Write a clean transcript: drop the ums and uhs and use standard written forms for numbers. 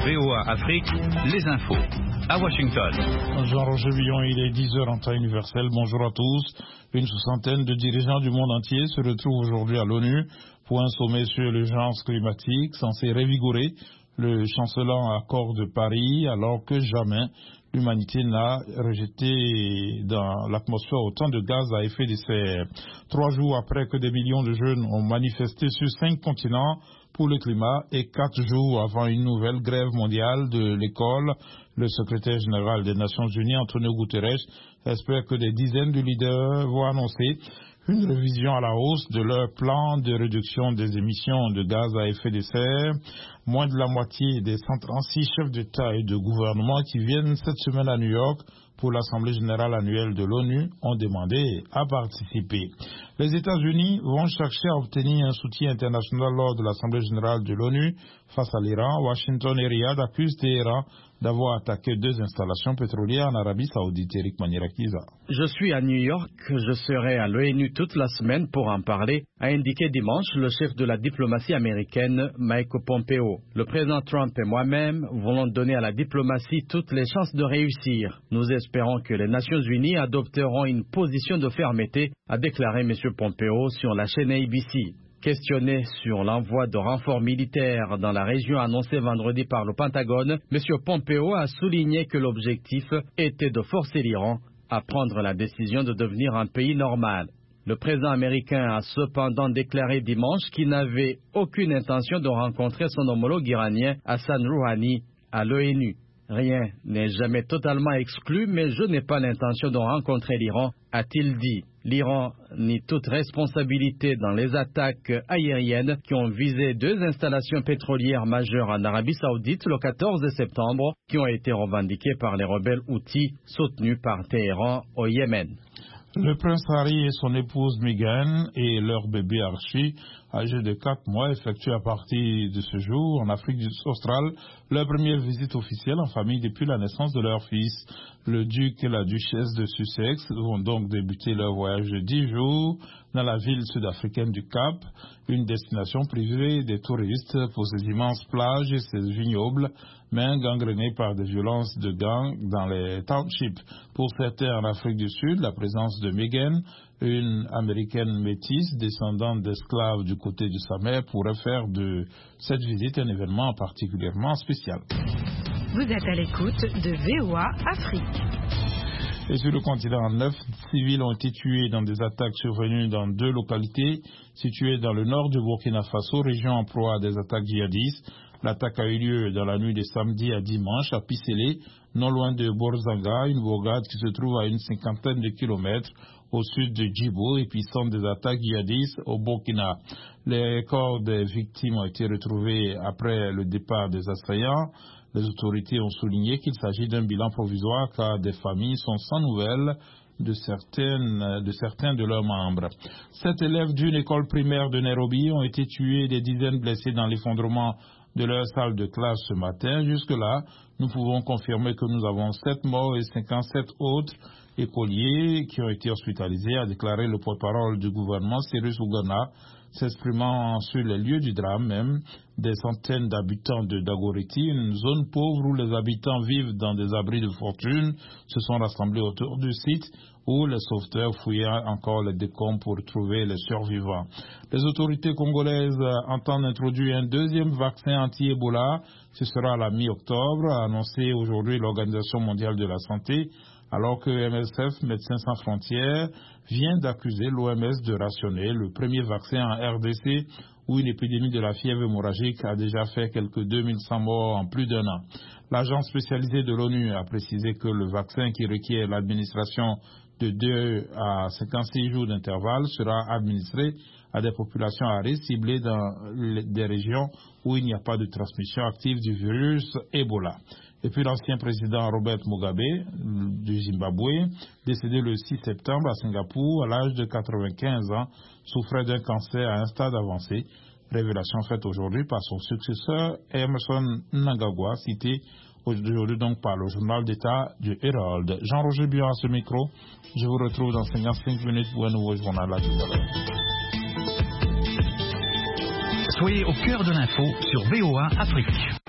VOA Afrique, les infos. À Washington. Jean-Roger Billon, il est 10h en temps universel. Bonjour à tous. Une soixantaine de dirigeants du monde entier se retrouvent aujourd'hui à l'ONU pour un sommet sur l'urgence climatique censé revigorer le chancelant accord de Paris, alors que jamais l'humanité n'a rejeté dans l'atmosphère autant de gaz à effet de serre. 3 jours après que des millions de jeunes ont manifesté sur 5 continents pour le climat et 4 jours avant une nouvelle grève mondiale de l'école, le secrétaire général des Nations Unies, Antonio Guterres, espère que des dizaines de leaders vont annoncer une révision à la hausse de leur plan de réduction des émissions de gaz à effet de serre. Moins de la moitié des 136 chefs d'État et de gouvernement qui viennent cette semaine à New York pour l'Assemblée générale annuelle de l'ONU ont demandé à participer. Les États-Unis vont chercher à obtenir un soutien international lors de l'Assemblée générale de l'ONU face à l'Iran. Washington et Riyad accusent Téhéran d'avoir attaqué 2 installations pétrolières en Arabie Saoudite. Eric Manirakiza. Je suis à New York, je serai à l'ONU toute la semaine pour en parler, a indiqué dimanche le chef de la diplomatie américaine, Mike Pompeo. Le président Trump et moi-même voulons donner à la diplomatie toutes les chances de réussir. Nous espérons que les Nations Unies adopteront une position de fermeté, a déclaré M. Pompeo sur la chaîne ABC. Questionné sur l'envoi de renforts militaires dans la région annoncé vendredi par le Pentagone, M. Pompeo a souligné que l'objectif était de forcer l'Iran à prendre la décision de devenir un pays normal. Le président américain a cependant déclaré dimanche qu'il n'avait aucune intention de rencontrer son homologue iranien Hassan Rouhani à l'ONU. Rien n'est jamais totalement exclu, mais je n'ai pas l'intention de rencontrer l'Iran, a-t-il dit. L'Iran nie toute responsabilité dans les attaques aériennes qui ont visé 2 installations pétrolières majeures en Arabie Saoudite le 14 septembre, qui ont été revendiquées par les rebelles houthis soutenus par Téhéran au Yémen. Le prince Harry et son épouse Meghan et leur bébé Archie, âgé de 4 mois, effectuent à partir de ce jour en Afrique australe leur première visite officielle en famille depuis la naissance de leur fils. Le duc et la duchesse de Sussex vont donc débuter leur voyage de 10 jours dans la ville sud-africaine du Cap, une destination privée des touristes pour ses immenses plages et ses vignobles, mais gangrénés par des violences de gangs dans les townships. Pour certains en Afrique du Sud, la présence de Meghan, une américaine métisse descendante d'esclaves du côté de sa mère, pourrait faire de cette visite un événement particulièrement spécial. Vous êtes à l'écoute de VOA Afrique. Et sur le continent, 9 civils ont été tués dans des attaques survenues dans 2 localités situées dans le nord du Burkina Faso, région en proie à des attaques djihadistes. L'attaque a eu lieu dans la nuit de samedi à dimanche à Pisélé, non loin de Borzanga, une bourgade qui se trouve à une 50aine de kilomètres au sud de Djibo, épicentre des attaques djihadistes au Burkina. Les corps des victimes ont été retrouvés après le départ des assaillants. Les autorités ont souligné qu'il s'agit d'un bilan provisoire car des familles sont sans nouvelles de certains de leurs membres. 7 élèves d'une école primaire de Nairobi ont été tués et des dizaines blessés dans l'effondrement de leur salle de classe ce matin. Jusque-là, nous pouvons confirmer que nous avons 7 morts et 57 autres écoliers qui ont été hospitalisés, a déclaré le porte-parole du gouvernement Cyrus Ougana, s'exprimant sur les lieux du drame même. Des centaines d'habitants de Dagoreti, une zone pauvre où les habitants vivent dans des abris de fortune, se sont rassemblés autour du site où les sauveteurs fouillaient encore les décombres pour trouver les survivants. Les autorités congolaises entendent introduire un 2e vaccin anti-Ebola. Ce sera à la mi-octobre, a annoncé aujourd'hui l'Organisation mondiale de la santé, alors que MSF, Médecins sans frontières, vient d'accuser l'OMS de rationner le premier vaccin en RDC, où une épidémie de la fièvre hémorragique a déjà fait quelques 2100 morts en plus d'1 an. L'agence spécialisée de l'ONU a précisé que le vaccin qui requiert l'administration de 2 à 56 jours d'intervalle sera administré à des populations à risque ciblées dans des régions où il n'y a pas de transmission active du virus Ebola. Et puis l'ancien président Robert Mugabe du Zimbabwe, décédé le 6 septembre à Singapour à l'âge de 95 ans, souffrait d'un cancer à un stade avancé. Révélation faite aujourd'hui par son successeur Emerson Mnangagwa, cité aujourd'hui donc par le journal d'État du Herald. Jean-Roger Billon à ce micro. Je vous retrouve dans 55 minutes pour un nouveau journal à tout à l'heure. Soyez au cœur de l'info sur VOA Afrique.